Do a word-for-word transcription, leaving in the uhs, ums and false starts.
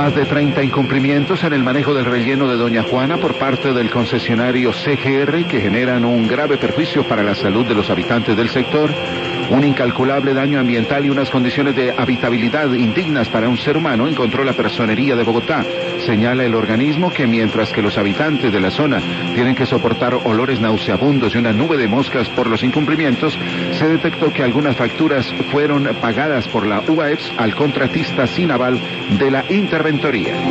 Más de treinta incumplimientos en el manejo del relleno de Doña Juana por parte del concesionario C G R que generan un grave perjuicio para la salud de los habitantes del sector, un incalculable daño ambiental y unas condiciones de habitabilidad indignas para un ser humano, encontró la Personería de Bogotá. Señala el organismo que mientras que los habitantes de la zona tienen que soportar olores nauseabundos y una nube de moscas por los incumplimientos, se detectó que algunas facturas fueron pagadas por la U A E P S al contratista sin aval de la interventoría.